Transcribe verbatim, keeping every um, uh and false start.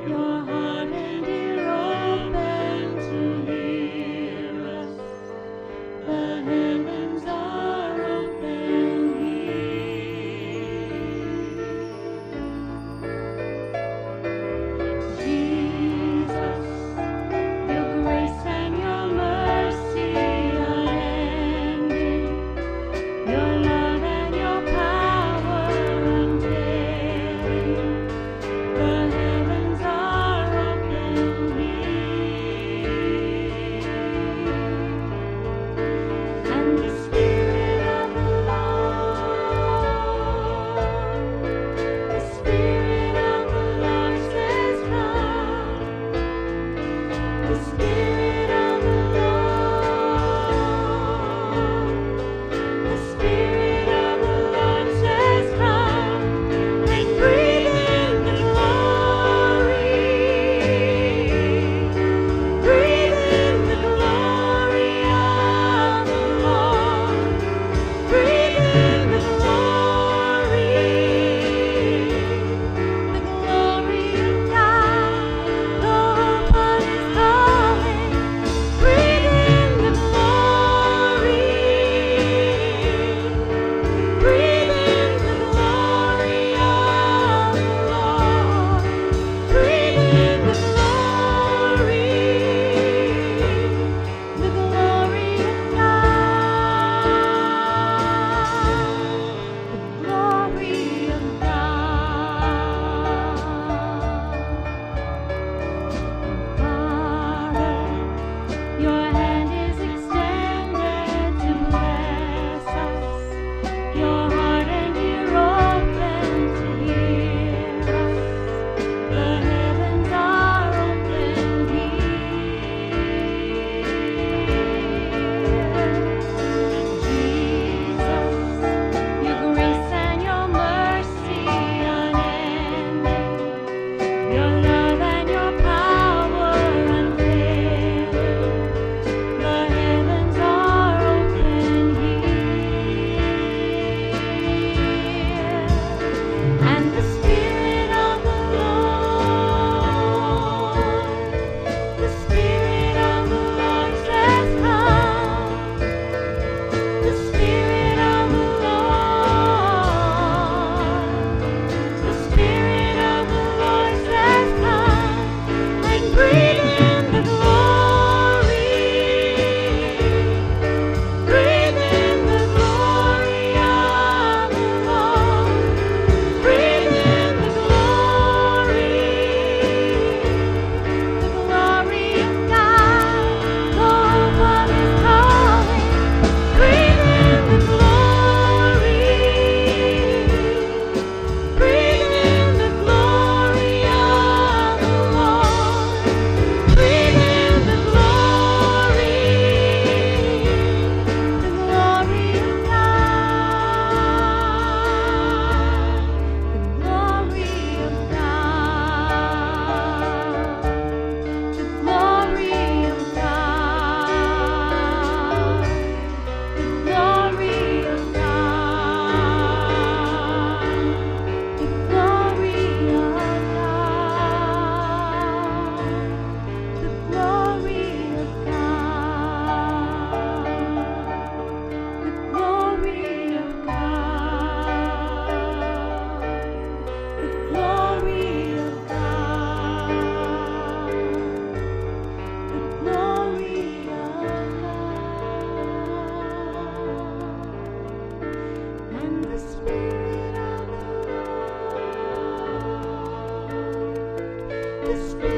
Your heart and ear open to hear us. The heavens are open here. Jesus, your grace and your mercy unending, your love and your power unfailing. The heavens are open here. And the Spirit of the Lord, the Spirit of the Lord says, come. The Spirit of the Lord, the Spirit of the Lord says, come, and breathe in the glory, breathe in the glory of the Lord, breathe in the glory, the glory of God. The Lord is calling. Breathe in the glory, breathe in the glory of the Lord, breathe in the glory, the glory of God, the glory of God. Father, your hand is extended to bless us. Your heart and ear open to hear us. The heavens are open here. Jesus, your grace and your mercy unending, your love and your power unfailing. The heavens are open here. And the Spirit of the Lord, the Spirit of the Lord says, come. The Spirit of the Lord, the Spirit of the Lord says, come, and breathe in the glory, breathe in the glory of the Lord, breathe in the glory, the glory of God. The Lord is calling. Breathe in the glory, breathe in the glory of the Lord, breathe in the glory, the glory of God, the glory of God, the glory of God, the glory of God, the glory of God, the glory of God, the glory of God, the glory of God, the glory of God. And the Spirit of the Lord, the Spirit